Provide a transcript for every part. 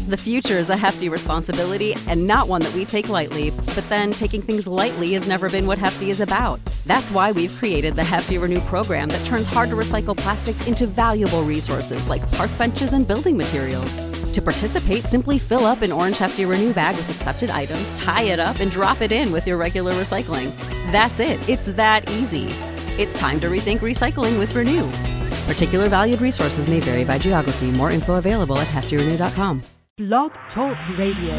The future is a hefty responsibility and not one that we take lightly, but then taking things lightly has never been what Hefty is about. That's why we've created the Hefty Renew program that turns hard-to-recycle plastics into valuable resources like park benches and building materials. To participate, simply fill up an orange Hefty Renew bag with accepted items, tie it up, and drop it in with your regular recycling. That's it. It's that easy. It's time to rethink recycling with Renew. Particular valued resources may vary by geography. More info available at heftyrenew.com. Blog Talk Radio.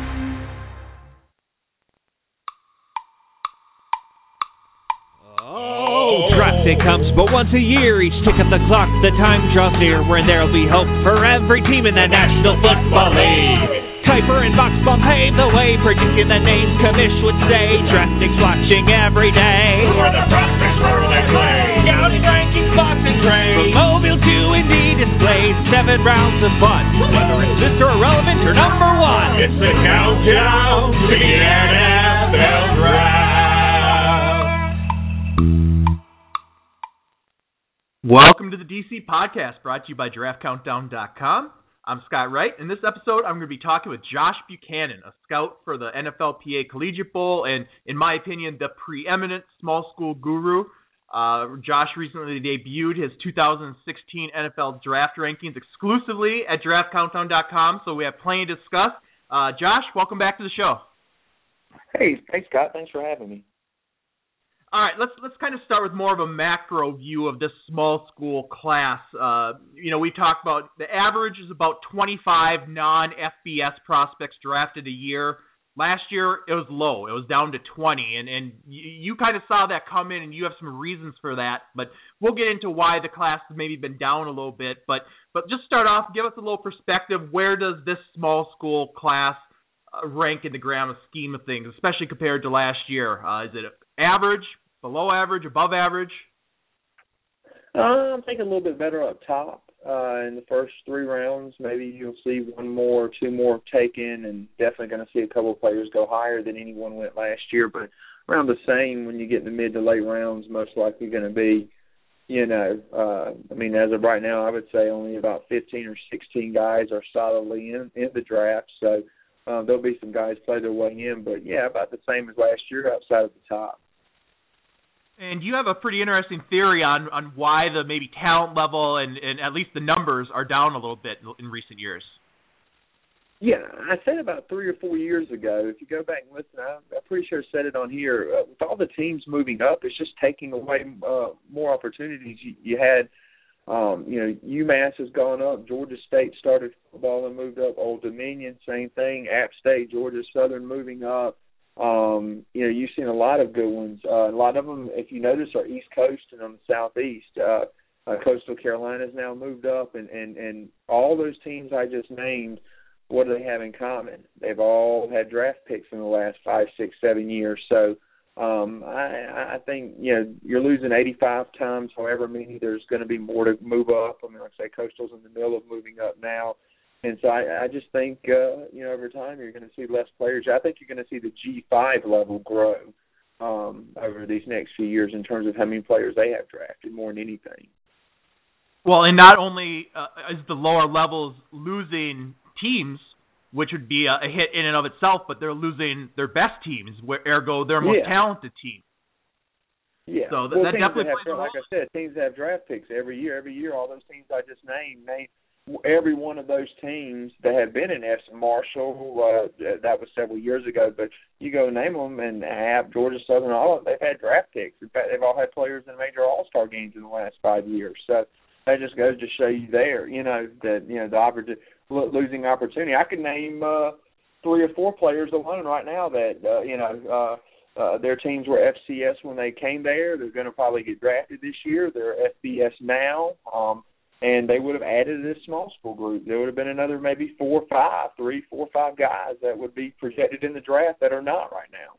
Draft day comes but once a year. Each tick of the clock, the time draws near when there'll be hope for every team in the National Football League. Kuiper and Boxbaum pave the way, predicting the names Commish would say. DraftKings watching every day. Who are the prospects, where will they play? Scouting rankings, box and trade. From Mobile to Indy displays, 7 rounds of fun. Whether it's Mr. Irrelevant or number one, it's the countdown to the NFL Draft. Welcome to the DC Podcast, brought to you by DraftCountdown.com. I'm Scott Wright. In this episode, I'm going to be talking with Josh Buchanan, a scout for the NFLPA Collegiate Bowl, and in my opinion, the preeminent small school guru. Josh recently debuted his 2016 NFL Draft rankings exclusively at DraftCountdown.com, so we have plenty to discuss. Josh, welcome back to the show. Hey, thanks, Scott. Thanks for having me. All right, let's kind of start with more of a macro view of this small school class. We talked about the average is about 25 non-FBS prospects drafted a year. Last year, it was low. It was down to 20, and you kind of saw that come in, and you have some reasons for that. But we'll get into why the class has maybe been down a little bit. But just start off, give us a little perspective. Where does this small school class rank in the grand scheme of things, especially compared to last year? Is it average, below average, above average? I'm thinking a little bit better up top. In the first 3 rounds, maybe you'll see 1 more or 2 more taken, and definitely going to see a couple of players go higher than anyone went last year. But around the same when you get in the mid to late rounds, most likely going to be, as of right now, I would say only about 15 or 16 guys are solidly in the draft. So there'll be some guys play their way in, but yeah, about the same as last year outside of the top. And you have a pretty interesting theory on why the maybe talent level and at least the numbers are down a little bit in recent years. Yeah, I said about 3 or 4 years ago, if you go back and listen, I'm pretty sure I said it on here, with all the teams moving up, it's just taking away more opportunities. You had, UMass has gone up, Georgia State started football and moved up, Old Dominion, same thing, App State, Georgia Southern moving up. You've seen a lot of good ones. A lot of them, if you notice, are East Coast and on the Southeast. Coastal Carolina's now moved up, and all those teams I just named, what do they have in common? They've all had draft picks in the last 5, 6, 7 years. So I think, you're losing 85 times, however many. There's going to be more to move up. I mean, like I say, Coastal's in the middle of moving up now. And so I just think, over time you're going to see less players. I think you're going to see the G5 level grow over these next few years in terms of how many players they have drafted more than anything. Well, and not only is the lower levels losing teams, which would be a hit in and of itself, but they're losing their best teams, ergo their most talented team. Yeah. So that definitely plays a role. Like I said, teams that have draft picks every year. Every year, all those teams I just named, every one of those teams that have been in Marshall, that was several years ago, but you go name them, and App, Georgia Southern, all of them, they've had draft picks. In fact, they've all had players in major all-star games in the last 5 years. So that just goes to show you there, the losing opportunity. I could name 3 or 4 players alone right now that, their teams were FCS when they came there. They're going to probably get drafted this year. They're FBS now. And they would have added this small school group. There would have been another maybe 4 or 5 guys that would be projected in the draft that are not right now.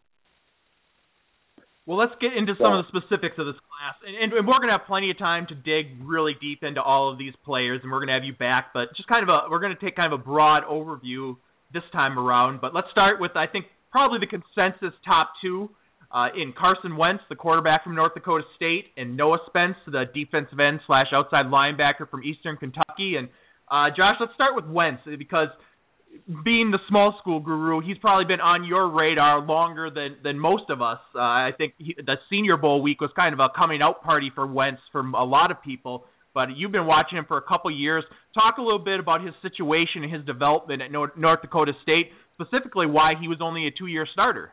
Well, let's get into some of the specifics of this class. And we're going to have plenty of time to dig really deep into all of these players, and we're going to have you back. But just we're going to take kind of a broad overview this time around. But let's start with, I think, probably the consensus top 2. In Carson Wentz, the quarterback from North Dakota State, and Noah Spence, the defensive end / outside linebacker from Eastern Kentucky. And Josh, let's start with Wentz, because being the small school guru, he's probably been on your radar longer than most of us. I think the Senior Bowl week was kind of a coming out party for Wentz for a lot of people, but you've been watching him for a couple years. Talk a little bit about his situation and his development at North Dakota State, specifically why he was only a 2-year starter.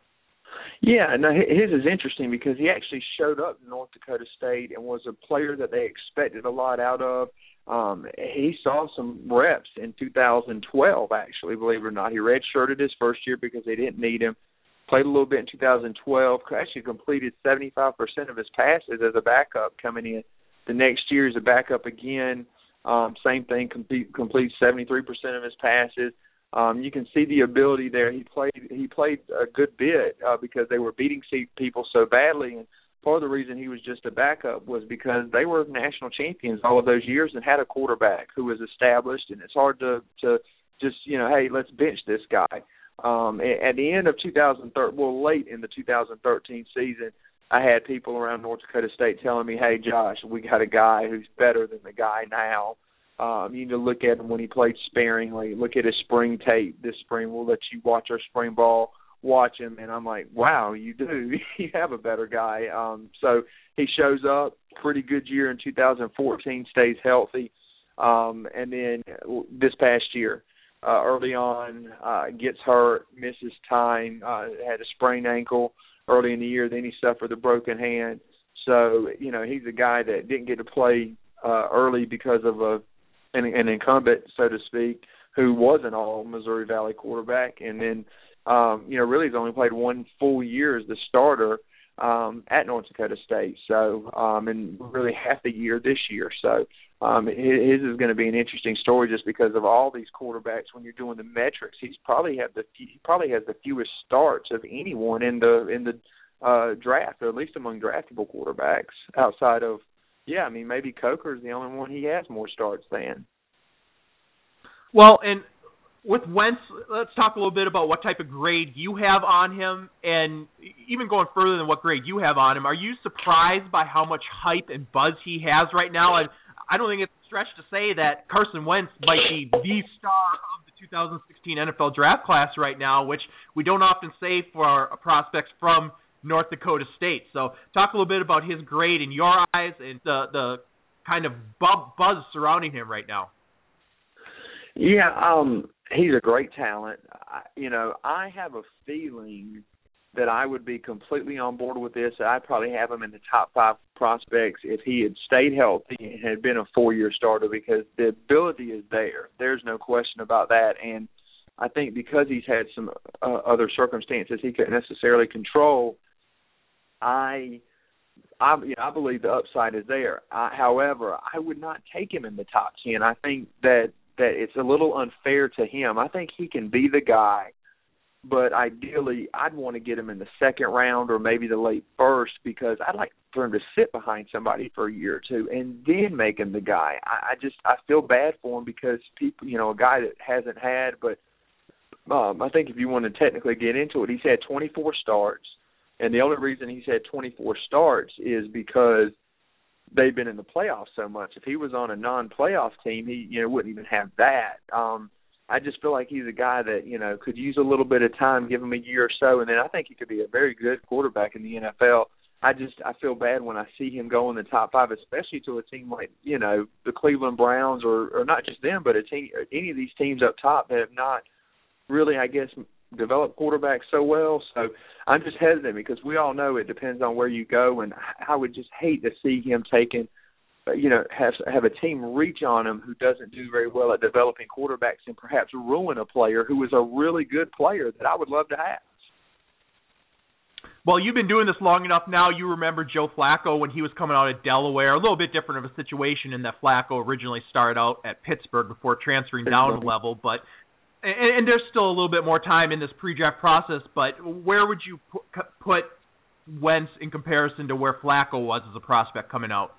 Yeah, no, his is interesting because he actually showed up in North Dakota State and was a player that they expected a lot out of. He saw some reps in 2012, actually, believe it or not. He redshirted his first year because they didn't need him. Played a little bit in 2012, actually completed 75% of his passes as a backup coming in. The next year as a backup again, same thing, completes 73% of his passes. You can see the ability there. He played a good bit because they were beating people so badly, and part of the reason he was just a backup was because they were national champions all of those years and had a quarterback who was established, and it's hard to just, hey, let's bench this guy. At the end of 2013, late in the 2013 season, I had people around North Dakota State telling me, hey, Josh, we got a guy who's better than the guy now. You need to look at him when he played sparingly. Look at his spring tape this spring. We'll let you watch our spring ball. Watch him. And I'm like, wow, you do. You have a better guy. So he shows up, pretty good year in 2014, stays healthy. And then this past year, early on, gets hurt, misses time, had a sprained ankle early in the year. Then he suffered a broken hand. So, he's a guy that didn't get to play early because of an incumbent, so to speak, who was an all-Missouri Valley quarterback. And then, really he's only played one full year as the starter at North Dakota State. So, and really half the year this year. So, his is going to be an interesting story just because of all these quarterbacks. When you're doing the metrics, he probably has the fewest starts of anyone in the draft, or at least among draftable quarterbacks outside of, maybe Coker's the only one he has more starts than. Well, and with Wentz, let's talk a little bit about what type of grade you have on him, and even going further than what grade you have on him, are you surprised by how much hype and buzz he has right now? And I don't think it's a stretch to say that Carson Wentz might be the star of the 2016 NFL draft class right now, which we don't often say for our prospects from North Dakota State. So talk a little bit about his grade in your eyes and the kind of buzz surrounding him right now. Yeah, he's a great talent. I have a feeling that I would be completely on board with this. I'd probably have him in the top 5 prospects if he had stayed healthy and had been a 4-year starter, because the ability is there. There's no question about that. And I think because he's had some other circumstances he couldn't necessarily control, I believe the upside is there. However, I would not take him in the top 10. I think that it's a little unfair to him. I think he can be the guy, but ideally I'd want to get him in the second round or maybe the late first, because I'd like for him to sit behind somebody for a year or two and then make him the guy. I feel bad for him because people, a guy that hasn't had, but I think if you want to technically get into it, he's had 24 starts. And the only reason he's had 24 starts is because they've been in the playoffs so much. If he was on a non-playoff team, he wouldn't even have that. I just feel like he's a guy that, could use a little bit of time, give him a year or so, and then I think he could be a very good quarterback in the NFL. I feel bad when I see him go in the top 5, especially to a team like, the Cleveland Browns or not just them, but any of these teams up top that have not really, I guess, develop quarterbacks so well. So I'm just hesitant because we all know it depends on where you go, and I would just hate to see him taken, have a team reach on him who doesn't do very well at developing quarterbacks and perhaps ruin a player who is a really good player that I would love to have. Well, you've been doing this long enough now. You remember Joe Flacco when he was coming out of Delaware. A little bit different of a situation in that Flacco originally started out at Pittsburgh before transferring down a level, but and there's still a little bit more time in this pre-draft process, but where would you put Wentz in comparison to where Flacco was as a prospect coming out?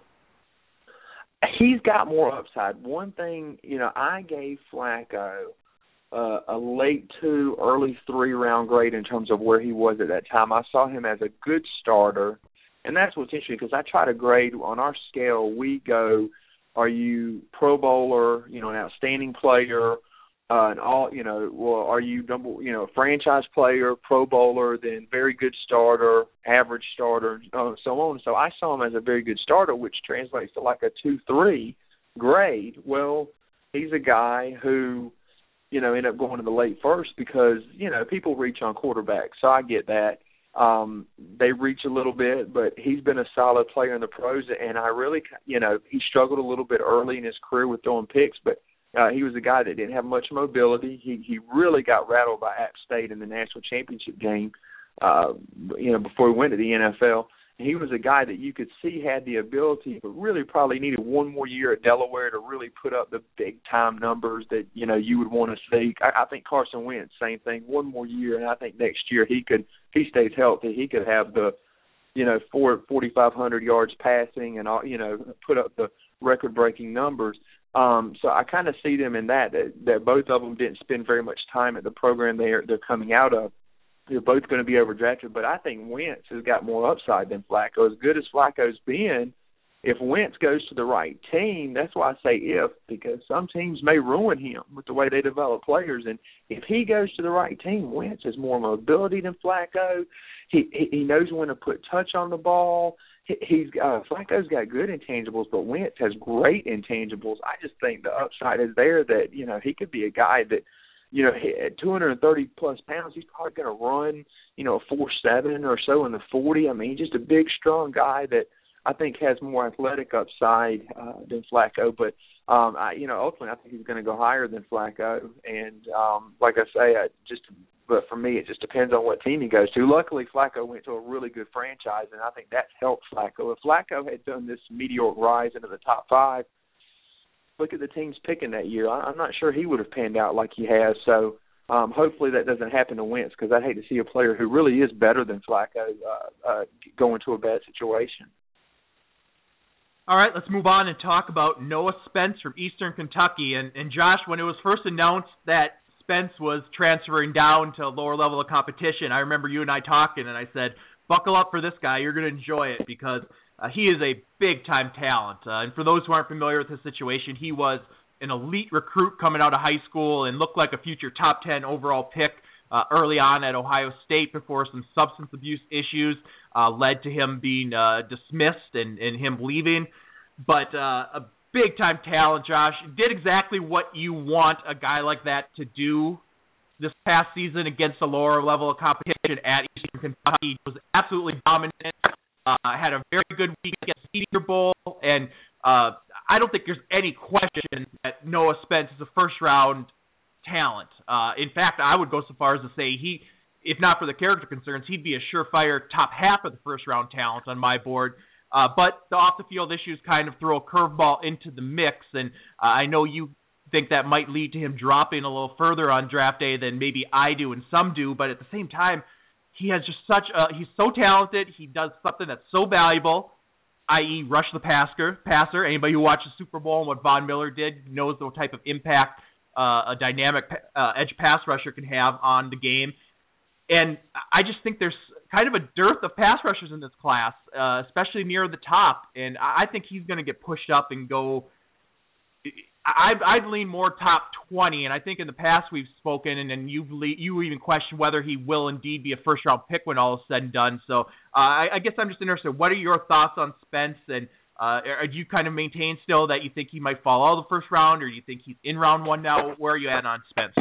He's got more upside. One thing, I gave Flacco a late 2, early 3 round grade in terms of where he was at that time. I saw him as a good starter, and that's what's interesting because I try to grade on our scale. We go, are you Pro Bowler, an outstanding player, and all, well, are you a franchise player, Pro Bowler, then very good starter, average starter, so on. So I saw him as a very good starter, which translates to like a 2-3 grade. Well, he's a guy who, ended up going to the late first because, people reach on quarterbacks. So I get that. They reach a little bit, but he's been a solid player in the pros, and I really, he struggled a little bit early in his career with throwing picks, but he was a guy that didn't have much mobility. He really got rattled by App State in the national championship game, before he went to the NFL. And he was a guy that you could see had the ability, but really probably needed one more year at Delaware to really put up the big-time numbers that, you would want to see. I think Carson Wentz, same thing, one more year, and I think next year if he stays healthy, he could have the, 4,500 yards passing and, put up the record-breaking numbers. So I kind of see them in that both of them didn't spend very much time at the program they're coming out of. They're both going to be overdrafted, but I think Wentz has got more upside than Flacco. As good as Flacco's been, if Wentz goes to the right team, that's why I say if, because some teams may ruin him with the way they develop players. And if he goes to the right team, Wentz has more mobility than Flacco. He knows when to put touch on the ball. Flacco's got good intangibles, but Wentz has great intangibles. I just think the upside is there that, he could be a guy that, at 230-plus pounds, he's probably going to run, a 4.7 or so in the 40. I mean, just a big, strong guy that I think has more athletic upside than Flacco. But, ultimately, I think he's going to go higher than Flacco. And like I say, but for me, it just depends on what team he goes to. Luckily, Flacco went to a really good franchise, and I think that's helped Flacco. If Flacco had done this meteoric rise into the top 5, look at the teams picking that year. I'm not sure he would have panned out like he has. So hopefully that doesn't happen to Wentz, because I'd hate to see a player who really is better than Flacco go into a bad situation. All right, let's move on and talk about Noah Spence from Eastern Kentucky. And Josh, when it was first announced that Spence was transferring down to a lower level of competition, I remember you and I talking, and I said, buckle up for this guy. You're going to enjoy it, because he is a big-time talent. And for those who aren't familiar with his situation, he was an elite recruit coming out of high school and looked like a future top 10 overall pick early on at Ohio State before some substance abuse issues led to him being dismissed and him leaving. But a big-time talent, Josh. Did exactly what you want a guy like that to do this past season against a lower level of competition at Eastern Kentucky. He was absolutely dominant. Had a very good week at the Senior Bowl, and I don't think there's any question that Noah Spence is a first-round talent. In fact, I would go so far as to say if not for the character concerns, he'd be a surefire top half of the first-round talent on my board. But the off-the-field issues kind of throw a curveball into the mix, and I know you think that might lead to him dropping a little further on draft day than maybe I do and some do, but at the same time, he has just he's so talented. He does something that's so valuable, i.e. rush the passer. Anybody who watched the Super Bowl and what Von Miller did knows the type of impact a dynamic edge pass rusher can have on the game. And I just think there's kind of a dearth of pass rushers in this class, especially near the top. And I think he's going to get pushed up and go – I'd lean more top 20, and I think in the past we've spoken, and then you even questioned whether he will indeed be a first-round pick when all is said and done. So I guess I'm just interested. What are your thoughts on Spence, and do you kind of maintain still that you think he might fall out of the first round, or do you think he's in round one now? Where are you at on Spence?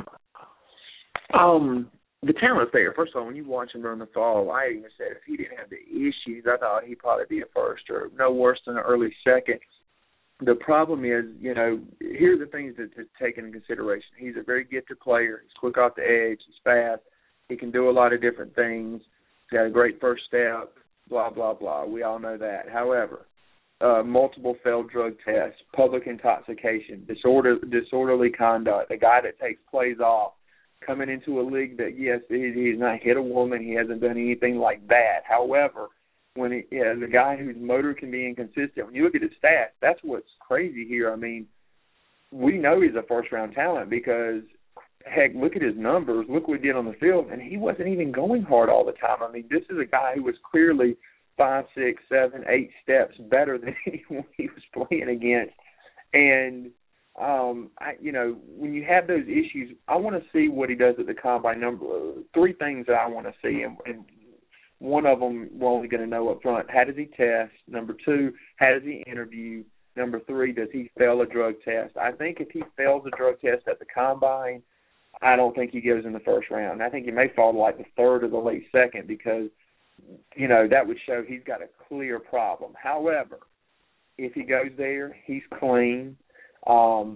The talent's there. First of all, when you watch him during the fall, I even said if he didn't have the issues, I thought he'd probably be a first or no worse than an early second. The problem is, here are the things to take into consideration. He's a very gifted player. He's quick off the edge. He's fast. He can do a lot of different things. He's got a great first step, blah, blah, blah. We all know that. However, multiple failed drug tests, public intoxication, disorderly conduct, a guy that takes plays off, coming into a league that, yes, he's not hit a woman. He hasn't done anything like that. However, when the guy whose motor can be inconsistent, when you look at his stats, that's what's crazy here. I mean, we know he's a first-round talent because, heck, look at his numbers. Look what he did on the field, and he wasn't even going hard all the time. I mean, this is a guy who was clearly 5, 6, 7, 8 steps better than anyone he was playing against. And when you have those issues, I want to see what he does at the combine. Three things that I want to see, and one of them we're only going to know up front. How does he test? Number two, how does he interview? Number three, does he fail a drug test? I think if he fails a drug test at the combine, I don't think he goes in the first round. I think he may fall to like the third or the late second because, that would show he's got a clear problem. However, if he goes there, he's clean. I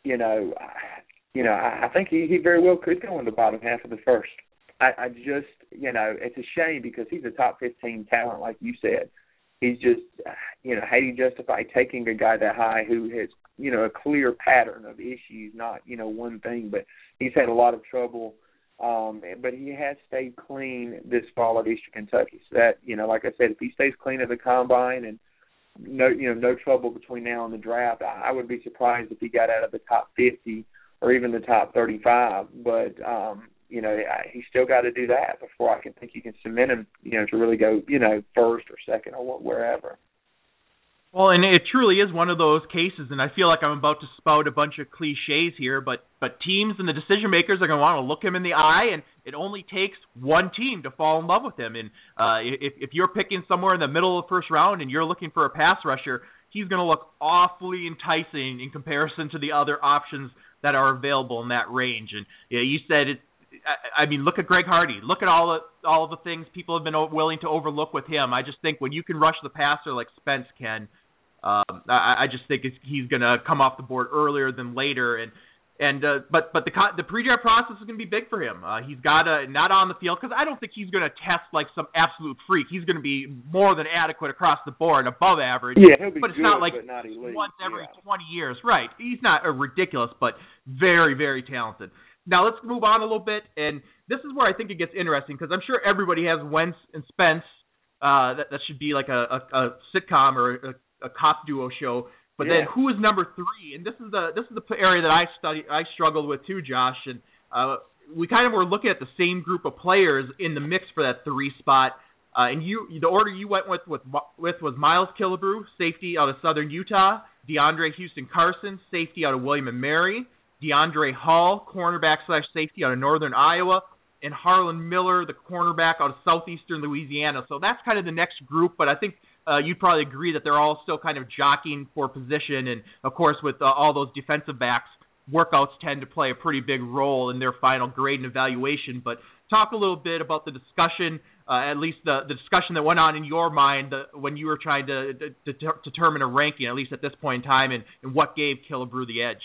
think he very well could go in the bottom half of the first. I just, it's a shame because he's a top 15 talent, like you said. He's just, how do you justify taking a guy that high who has, a clear pattern of issues, not, one thing, but he's had a lot of trouble. But he has stayed clean this fall at Eastern Kentucky. So that, like I said, if he stays clean at the combine and no trouble between now and the draft, I would be surprised if he got out of the top 50 or even the top 35. But, he's still got to do that before I can think you can cement him, to really go, first or second or wherever. Well, and it truly is one of those cases, and I feel like I'm about to spout a bunch of cliches here, but teams and the decision makers are going to want to look him in the eye, and it only takes one team to fall in love with him. And if you're picking somewhere in the middle of the first round and you're looking for a pass rusher, he's going to look awfully enticing in comparison to the other options that are available in that range. And you said it. I mean, look at Greg Hardy. Look at all of the things people have been willing to overlook with him. I just think when you can rush the passer like Spence can, I just think he's going to come off the board earlier than later. But the pre-draft process is going to be big for him. He's got to not on the field because I don't think he's going to test like some absolute freak. He's going to be more than adequate across the board, above average. Yeah, he'll be but it's good, not like but not elite. Once every 20 years, right? He's not ridiculous, but very, very talented. Now let's move on a little bit, and this is where I think it gets interesting because I'm sure everybody has Wentz and Spence. That should be like a sitcom or a cop duo show. But then who is number three? And this is the area that I struggled with too, Josh. And we kind of were looking at the same group of players in the mix for that three spot. And the order you went with was Miles Killebrew, safety out of Southern Utah, DeAndre Houston Carson, safety out of William and Mary, DeAndre Hall, cornerback/safety out of Northern Iowa, and Harlan Miller, the cornerback out of Southeastern Louisiana. So that's kind of the next group, but I think you'd probably agree that they're all still kind of jockeying for position. And, of course, with all those defensive backs, workouts tend to play a pretty big role in their final grade and evaluation. But talk a little bit about the discussion, at least the discussion that went on in your mind when you were trying to determine a ranking, at least at this point in time, and what gave Killebrew the edge.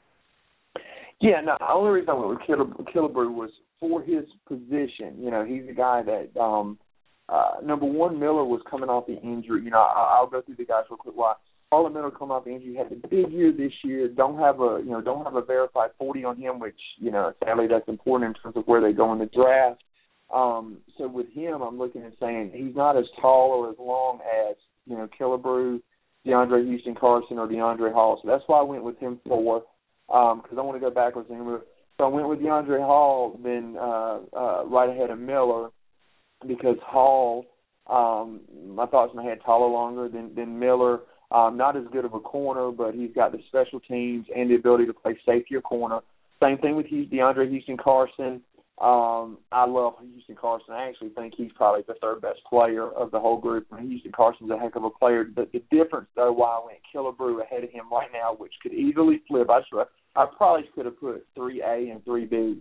Yeah, no, the only reason I went with Killebrew was for his position. He's a guy that, number one, Miller was coming off the injury. I'll go through the guys real quick. Harlan Miller coming off the injury, had a big year this year. Don't have a verified 40 on him, which, sadly that's important in terms of where they go in the draft. So with him, I'm looking and saying he's not as tall or as long as, Killebrew, DeAndre Houston Carson, or DeAndre Hall. So that's why I went with him for. Because I want to go backwards. So I went with DeAndre Hall, then right ahead of Miller, because Hall, I thought he had taller longer than Miller. Not as good of a corner, but he's got the special teams and the ability to play safety or corner. Same thing with DeAndre Houston Carson. I love Houston Carson. I actually think he's probably the third best player of the whole group. Houston Carson's a heck of a player. But the difference, though, why I went Killebrew ahead of him right now, which could easily flip, I probably could have put 3A and 3B.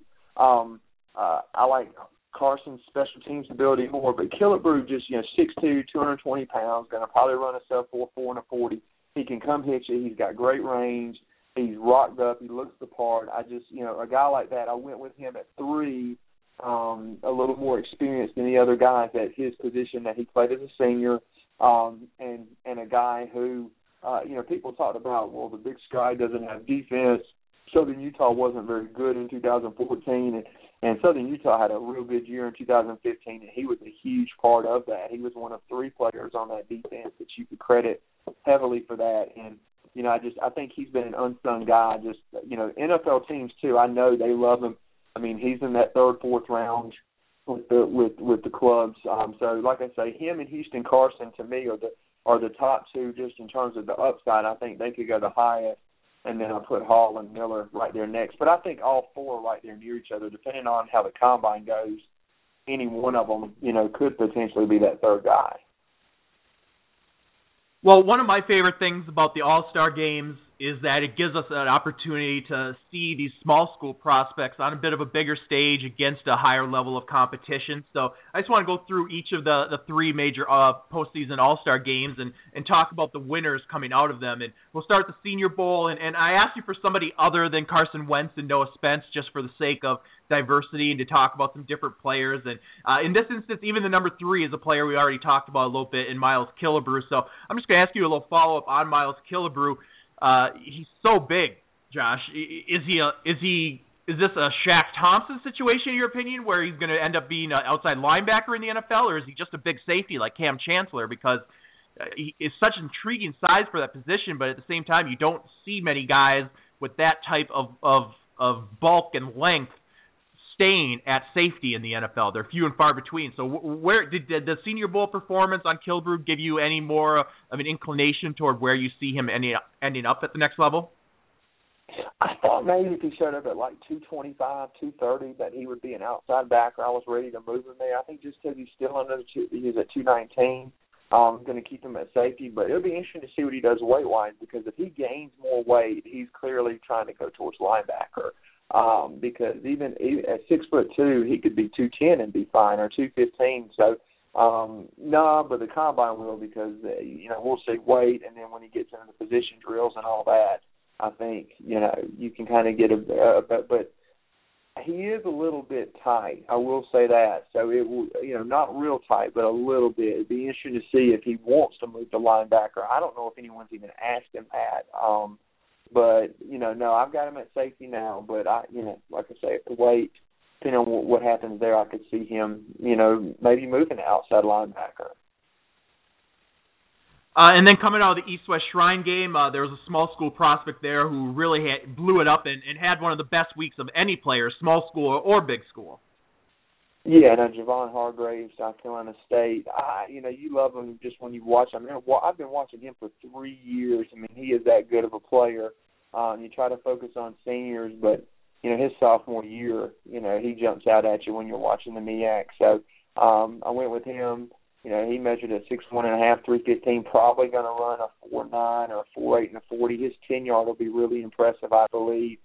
I like Carson's special teams ability more, but Killebrew just, 6'2", 220 pounds, going to probably run a sub-4.4 and a 40. He can come hit you. He's got great range. He's rocked up. He looks the part. I just, a guy like that, I went with him at 3, a little more experienced than the other guys at his position that he played as a senior, and a guy who, people talked about, well, the Big Sky doesn't have defense. Southern Utah wasn't very good in 2014, and Southern Utah had a real good year in 2015, and he was a huge part of that. He was one of 3 players on that defense that you could credit heavily for that. And, I think he's been an unsung guy. Just, NFL teams, too, I know they love him. I mean, he's in that 3rd, 4th round with the clubs. So, like I say, him and Houston Carson, to me, are the top 2 just in terms of the upside. I think they could go the highest. and then I put Hall and Miller right there next. But I think all four are right there near each other, depending on how the combine goes. Any one of them, could potentially be that third guy. Well, one of my favorite things about the All-Star games is that it gives us an opportunity to see these small school prospects on a bit of a bigger stage against a higher level of competition. So I just want to go through each of the three major postseason All-Star games and talk about the winners coming out of them. And we'll start the Senior Bowl. And I asked you for somebody other than Carson Wentz and Noah Spence just for the sake of diversity and to talk about some different players. And in this instance, even the number 3 is a player we already talked about a little bit in Miles Killebrew. So I'm just going to ask you a little follow-up on Miles Killebrew. He's so big, Josh. Is this a Shaq Thompson situation in your opinion, where he's going to end up being an outside linebacker in the NFL, or is he just a big safety like Cam Chancellor? Because he is such an intriguing size for that position, but at the same time, you don't see many guys with that type of bulk and length staying at safety in the NFL. They're few and far between. So where did the Senior Bowl performance on Killebrew give you any more of an inclination toward where you see him ending up at the next level? I thought maybe if he showed up at like 225, 230, that he would be an outside backer. I was ready to move him there. I think just because he's still he's at 219, I'm going to keep him at safety. But it'll be interesting to see what he does weight-wise, because if he gains more weight, he's clearly trying to go towards linebacker. Because even at 6'2", he could be 210 and be fine, or 215. So no, but the combine will, because we'll see weight, and then when he gets into the position drills and all that, I think you can kind of get but he is a little bit tight. I will say that. So it will, not real tight, but a little bit. It'd be interesting to see if he wants to move to linebacker. I don't know if anyone's even asked him that. But, no, I've got him at safety now. But, like I say, if the weight, depending on what happens there, I could see him, maybe moving to outside linebacker. And then coming out of the East-West Shrine game, there was a small school prospect there who really blew it up and had one of the best weeks of any player, small school or big school. Yeah, Javon Hargrave, South Carolina State. You love him just when you watch him. I've been watching him for 3 years. I mean, he is that good of a player. You try to focus on seniors, but, his sophomore year, he jumps out at you when you're watching the MEAC. So I went with him. He measured at 6'1.5", 315, probably going to run a 4.9 or a 4.8 and a 40. His 10-yard will be really impressive, I believe.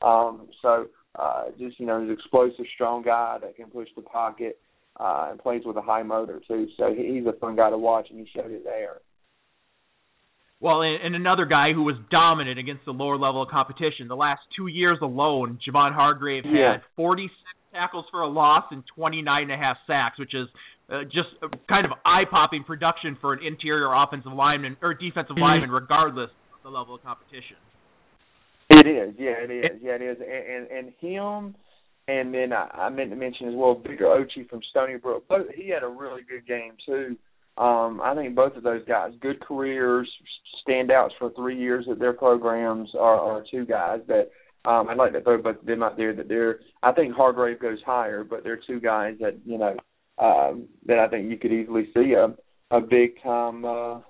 He's an explosive, strong guy that can push the pocket and plays with a high motor, too. So he's a fun guy to watch, and he showed it there. Well, and another guy who was dominant against the lower level of competition. The last 2 years alone, Javon Hargrave had 46 tackles for a loss and 29.5 sacks, which is just kind of eye-popping production for an interior offensive lineman or defensive lineman, regardless of the level of competition. It is, it is. And him, and then I meant to mention as well, Bigger Ochi from Stony Brook. He had a really good game, too. I think both of those guys, good careers, standouts for 3 years at their programs, are two guys that I'd like to throw both of them out there. I think Hargrave goes higher, but they're two guys that, that I think you could easily see a big-time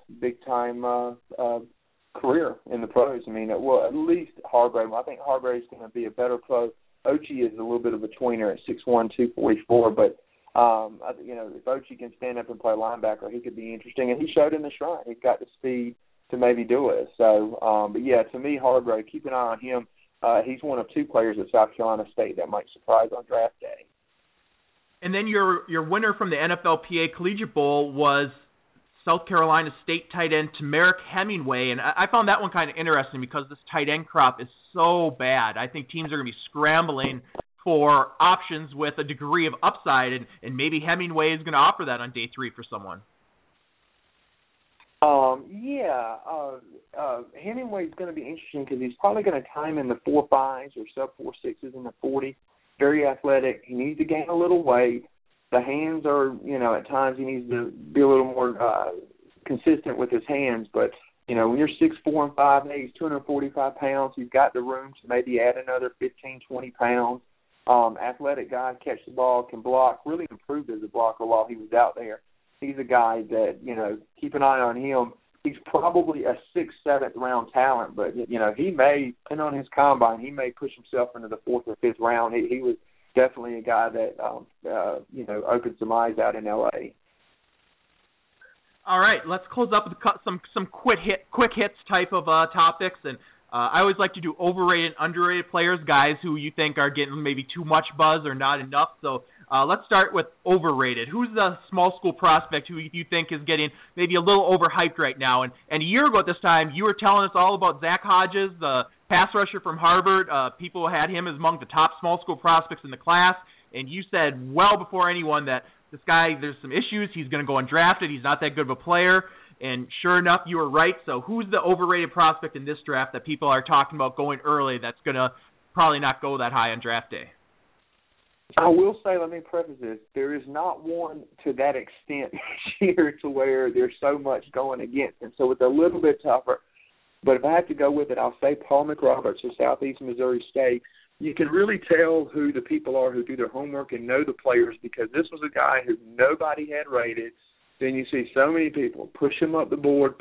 career in the pros. I mean, at least Hargrave. I think Hargrave's going to be a better pro. Ochi is a little bit of a tweener at 6'1", 244, but if Ochi can stand up and play linebacker, he could be interesting. And he showed in the Shrine. He's got the speed to maybe do it. So, but yeah, to me, Hargrave, keep an eye on him. He's one of two players at South Carolina State that might surprise on draft day. And then your winner from the NFLPA Collegiate Bowl was South Carolina State tight end Tamarick Hemingway, and I found that one kind of interesting because this tight end crop is so bad. I think teams are going to be scrambling for options with a degree of upside, and maybe Hemingway is going to offer that on day 3 for someone. Hemingway's going to be interesting because he's probably going to time in the 4.5s or sub 4.6s in the 40. Very athletic. He needs to gain a little weight. The hands are, at times he needs to be a little more consistent with his hands. But, when you're 6'4" and 5'8", he's 245 pounds. He's got the room to maybe add another 15, 20 pounds. Athletic guy, catch the ball, can block, really improved as a blocker while he was out there. He's a guy that, keep an eye on him. he's probably a 6th, 7th round talent, but he may, depending on his combine, he may push himself into the 4th or 5th round. He was definitely a guy that opened some eyes out in LA. All right, let's close up with some quick hits type of topics, and I always like to do overrated, underrated players, guys who you think are getting maybe too much buzz or not enough. So let's start with overrated. Who's the small school prospect who you think is getting maybe a little overhyped right now? And a year ago at this time, you were telling us all about Zach Hodges, the pass rusher from Harvard. People had him as among the top small school prospects in the class, and you said well before anyone that this guy, there's some issues. He's going to go undrafted. He's not that good of a player. And sure enough, you were right. So who's the overrated prospect in this draft that people are talking about going early that's going to probably not go that high on draft day? I will say, let me preface this, there is not one to that extent this year to where there's so much going against him. So it's a little bit tougher. But if I have to go with it, I'll say Paul McRoberts of Southeast Missouri State. You can really tell who the people are who do their homework and know the players, because this was a guy who nobody had rated. Then you see so many people push him up the board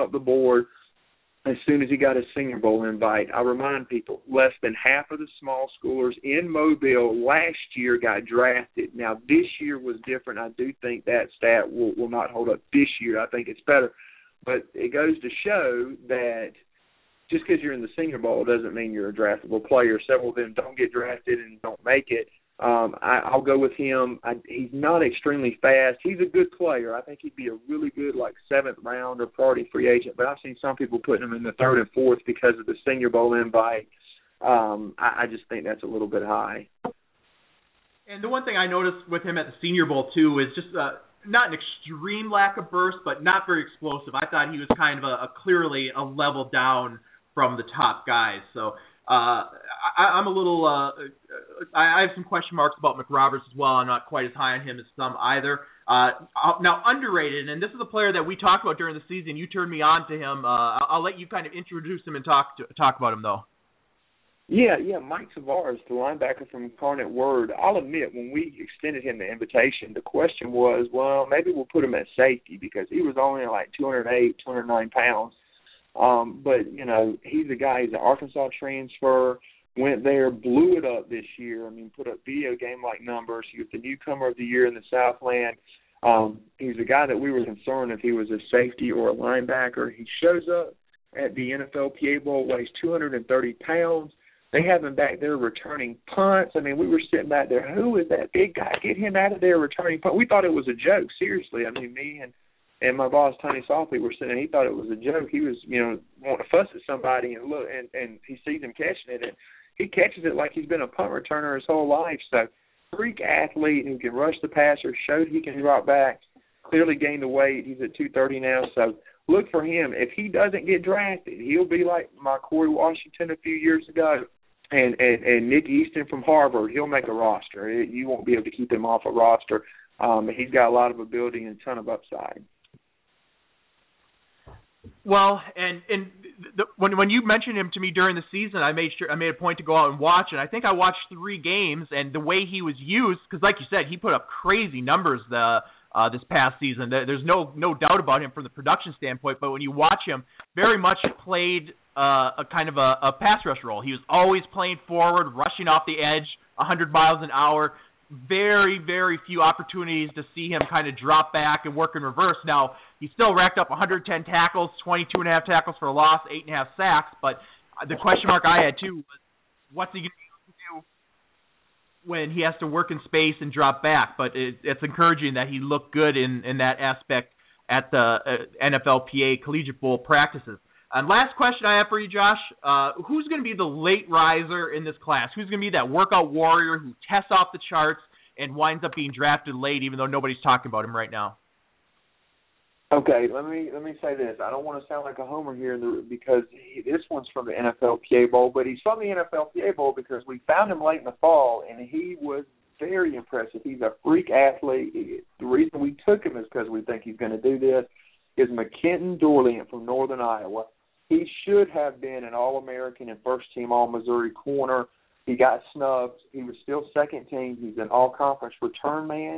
as soon as he got his Senior Bowl invite. I remind people, less than half of the small schoolers in Mobile last year got drafted. Now, this year was different. I do think that stat will not hold up this year. I think it's better. But it goes to show that just because you're in the Senior Bowl doesn't mean you're a draftable player. Several of them don't get drafted and don't make it. I'll go with him. He's not extremely fast. He's a good player. I think he'd be a really good, 7th round or priority free agent. But I've seen some people putting him in the 3rd and 4th because of the Senior Bowl invite. I just think that's a little bit high. And the one thing I noticed with him at the Senior Bowl, too, is just not an extreme lack of burst, but not very explosive. I thought he was kind of clearly a level down from the top guys. So I'm a little I have some question marks about McRoberts as well. I'm not quite as high on him as some either. Now, underrated, and this is a player that we talked about during the season. You turned me on to him. I'll let you kind of introduce him and talk about him, though. Yeah, Mike Tavares, the linebacker from Incarnate Word. I'll admit, when we extended him the invitation, the question was, well, maybe we'll put him at safety because he was only 208, 209 pounds. But, he's a guy, he's an Arkansas transfer, went there, blew it up this year. Put up video game-like numbers. He was the newcomer of the year in the Southland. He's a guy that we were concerned if he was a safety or a linebacker. He shows up at the NFLPA Bowl, weighs 230 pounds. They have him back there returning punts. We were sitting back there, who is that big guy? Get him out of there returning punts. We thought it was a joke, seriously. Me and my boss, Tony Softly, were sitting there. He thought it was a joke. He was, wanting to fuss at somebody and look, and he sees him catching it, and he catches it like he's been a punt returner his whole life. So, freak athlete who can rush the passer, showed he can drop back, clearly gained the weight. He's at 230 now. So, look for him. If he doesn't get drafted, he'll be like my Corey Washington a few years ago. And Nick Easton from Harvard, he'll make a roster. You won't be able to keep him off a roster. He's got a lot of ability and a ton of upside. Well, when you mentioned him to me during the season, I made a point to go out and watch it. I think I watched 3 games, and the way he was used, because like you said, he put up crazy numbers this past season. There's no doubt about him from the production standpoint. But when you watch him, very much played a kind of a pass rush role. He was always playing forward, rushing off the edge, 100 miles an hour. Very, very few opportunities to see him kind of drop back and work in reverse. Now, he still racked up 110 tackles, 22.5 tackles for a loss, 8.5 sacks. But the question mark I had, too, was what's he going to do when he has to work in space and drop back? But it's encouraging that he looked good in that aspect at the NFLPA Collegiate Bowl practices. And last question I have for you, Josh, who's going to be the late riser in this class? Who's going to be that workout warrior who tests off the charts and winds up being drafted late, even though nobody's talking about him right now? Okay, let me say this. I don't want to sound like a homer here because this one's from the NFLPA Bowl, but he's from the NFLPA Bowl because we found him late in the fall, and he was very impressive. He's a freak athlete. The reason we took him is because we think he's going to do this. Is McKenton Dorleant from Northern Iowa. He should have been an All-American and first-team All-Missouri corner. He got snubbed. He was still second team. He's an all-conference return man.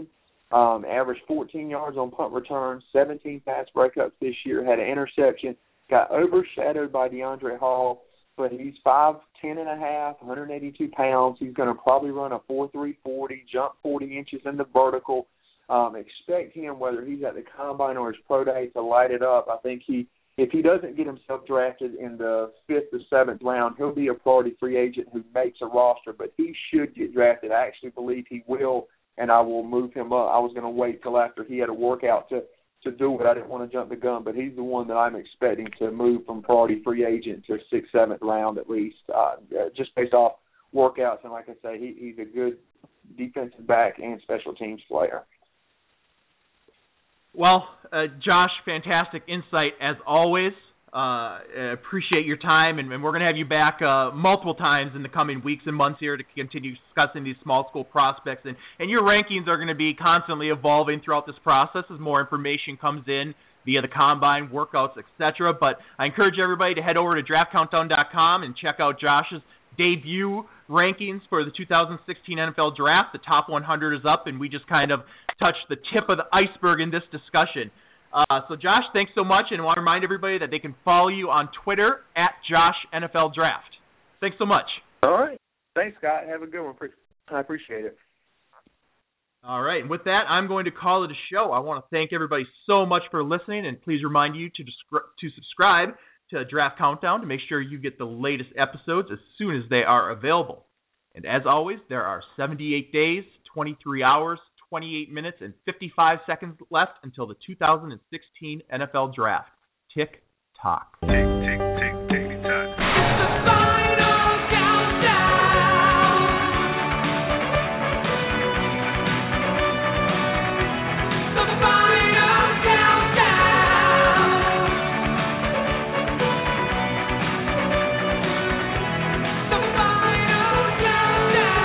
Averaged 14 yards on punt returns, 17 pass breakups this year, had an interception, got overshadowed by DeAndre Hall, but he's 5'10 and a half, 182 pounds. He's going to probably run a 4.3 40, jump 40 inches in the vertical. Expect him, whether he's at the combine or his pro day, to light it up. I think if he doesn't get himself drafted in the 5th or 7th round, he'll be a priority free agent who makes a roster, but he should get drafted. I actually believe he will, and I will move him up. I was going to wait till after he had a workout to do it. I didn't want to jump the gun, but he's the one that I'm expecting to move from priority free agent to 6th, 7th round at least, just based off workouts. And like I say, he's a good defensive back and special teams player. Well, Josh, fantastic insight as always. Appreciate your time, and we're going to have you back multiple times in the coming weeks and months here to continue discussing these small school prospects. And your rankings are going to be constantly evolving throughout this process as more information comes in via the combine, workouts, etc. But I encourage everybody to head over to draftcountdown.com and check out Josh's debut rankings for the 2016 NFL Draft. The top 100 is up, and we just kind of touched the tip of the iceberg in this discussion. So, Josh, thanks so much, and I want to remind everybody that they can follow you on Twitter at JoshNFLDraft. Thanks so much. All right. Thanks, Scott. Have a good one. I appreciate it. All right, and with that, I'm going to call it a show. I want to thank everybody so much for listening, and please remind you to subscribe to Draft Countdown to make sure you get the latest episodes as soon as they are available. And as always, there are 78 days, 23 hours, 28 minutes, and 55 seconds left until the 2016 NFL Draft. Tick tock. Tick, tick, tick, tick, tock. It's the final countdown. The final countdown. The final countdown.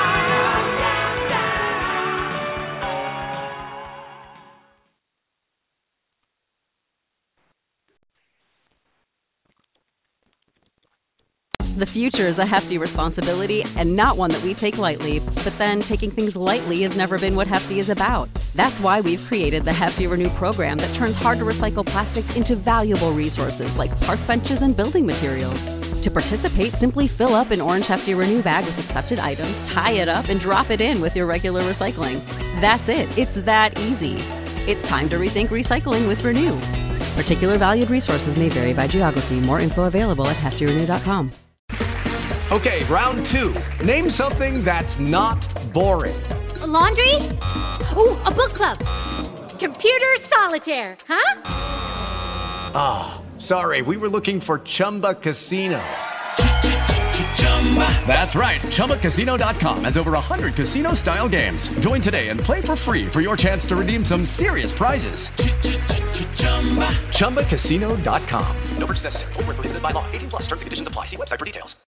The future is a hefty responsibility and not one that we take lightly, but then taking things lightly has never been what Hefty is about. That's why we've created the Hefty Renew program that turns hard-to-recycle plastics into valuable resources like park benches and building materials. To participate, simply fill up an orange Hefty Renew bag with accepted items, tie it up, and drop it in with your regular recycling. That's it. It's that easy. It's time to rethink recycling with Renew. Particular valued resources may vary by geography. More info available at heftyrenew.com. Okay, round two. Name something that's not boring. A laundry? Ooh, a book club. Computer solitaire, huh? Ah, sorry, we were looking for Chumba Casino. That's right, ChumbaCasino.com has over 100 casino-style games. Join today and play for free for your chance to redeem some serious prizes. ChumbaCasino.com. No purchase necessary. Void where prohibited by law. 18+ terms and conditions apply. See website for details.